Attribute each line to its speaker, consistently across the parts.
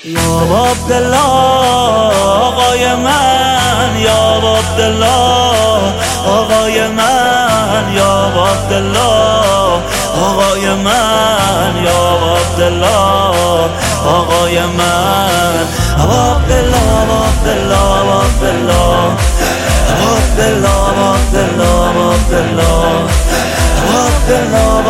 Speaker 1: یا عبدالله آقای من، یا عبدالله آقای من، یا عبدالله آقای من، یا عبدالله آقای من، عبدالله عبدالله عبدالله عبدالله عبدالله عبدالله عبدالله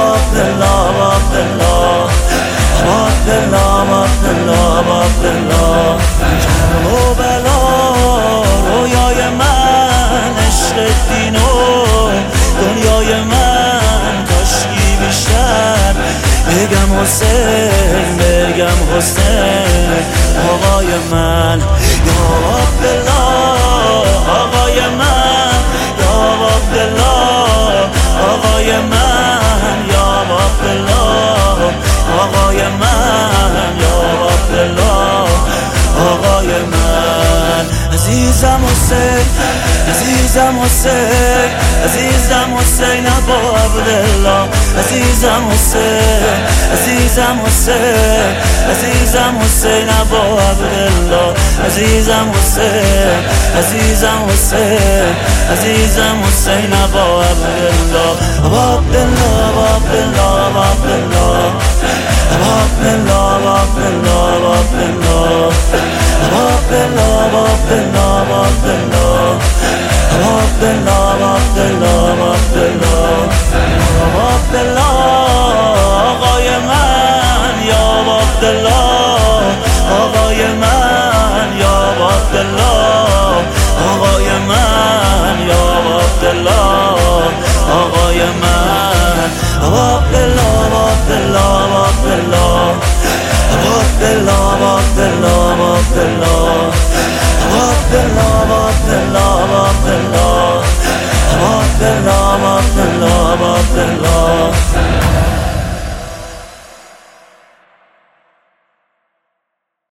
Speaker 1: عبدالله کرم و بلا رویای من، عشق دین و دنیای من، کاشکی بیشتر بگم حسین، بگم حسین آقای من. یا عبدالله آقای من، یا عبدالله آقای من، یا عبدالله آقای من، یا عبدالله آقای من. عزیزم حسین، عزیزم حسین، عزیزم حسین ابا عبدالله، عزیزم حسین، عزیزم حسین، عزیزم حسین ابا عبدالله، عزیزم حسین، عزیزم حسین، عزیزم حسین ابا عبدالله، عبدالله عبدالله عبدالله عبدالله عبدالله عبدالله